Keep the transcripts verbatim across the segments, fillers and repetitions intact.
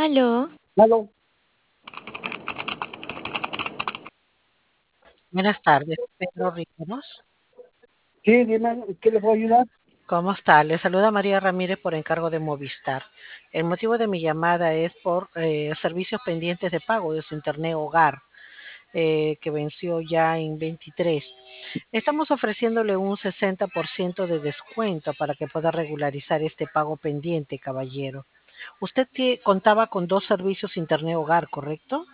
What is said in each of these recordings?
Aló, Aló. Buenas tardes, Pedro Ríos. Sí, dime, ¿qué le puedo ayudar? ¿Cómo está? Le saluda María Ramírez por encargo de Movistar. El motivo de mi llamada es por eh, servicios pendientes de pago de su internet hogar, eh, que venció ya en veintitrés. Estamos ofreciéndole un sesenta por ciento de descuento para que pueda regularizar este pago pendiente, caballero. Usted tie- contaba con dos servicios internet hogar, ¿correcto?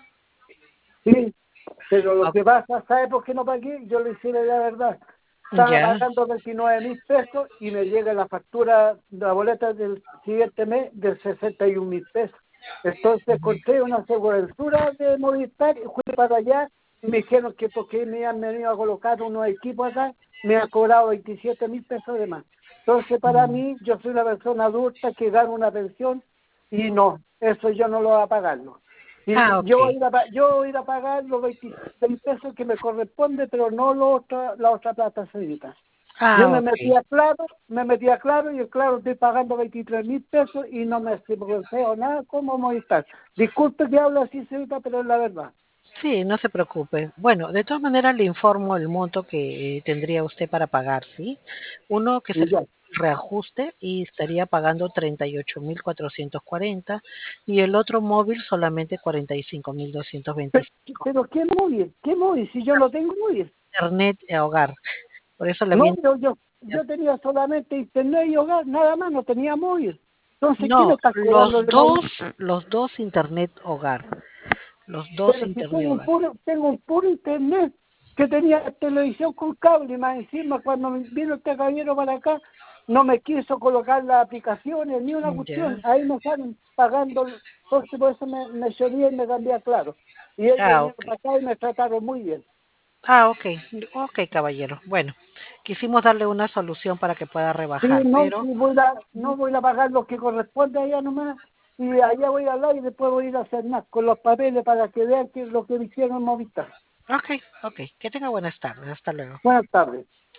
Sí, pero lo Ok. que pasa, ¿sabe por qué no pagué? Yo le hice la verdad. Estaba Ya. pagando veintinueve mil pesos y me llega la factura, la boleta del siguiente mes de sesenta y un mil pesos. Entonces encontré una cobertura de Movistar y fui para allá y me dijeron que porque me han venido a colocar unos equipos acá, me han cobrado veintisiete mil pesos de más. Entonces para Mm. mí, yo soy una persona adulta que gana una pensión y no, eso yo no lo voy a pagarlo. Ah, Y yo ok. voy a ir a, pa- yo voy a, ir a pagar los veintiséis pesos que me corresponde, pero no lo otra, la otra plata señorita. Yo Ah, me ok. metí a Claro, me metí a Claro y el Claro estoy pagando veintitrés mil pesos y no me o nada como Movistar. Disculpe que hablo así, señorita, pero es la verdad. Sí, no se preocupe. Bueno, de todas maneras le informo el monto que eh, tendría usted para pagar, ¿sí? Uno que Y sería ya. el reajuste y estaría pagando treinta y ocho mil cuatrocientos cuarenta y el otro móvil solamente cuarenta y cinco mil doscientos Pero, veinticinco. pero ¿qué móvil? ¿Qué móvil? Si yo no tengo móvil. Internet y hogar. Por eso le No, viene. yo, yo, yo tenía solamente internet y hogar, nada más, no tenía móvil. Entonces, ¿qué me No, estás cobrando los de móvil? dos, los dos Internet hogar. Los dos Pero si Internet tengo un hogar. puro, tengo un puro internet que tenía televisión con cable, y más encima cuando me vino este caballero para acá, no me quiso colocar las aplicaciones ni una Ya. cuestión, ahí me están pagando, entonces por eso me, me lloré y me cambié a Claro. Y ellos Ah, vinieron ok. para acá y me trataron muy bien. Ah, ok. Ok, caballero. Bueno, quisimos darle una solución para que pueda Sí, rebajar, no, pero sí voy a, no voy a pagar lo que corresponde allá nomás, y allá voy a hablar y después voy a ir a hacer más con los papeles para que vean que es lo que me hicieron en Movistar. ok, ok. Que tenga buenas tardes. Hasta luego. Buenas tardes.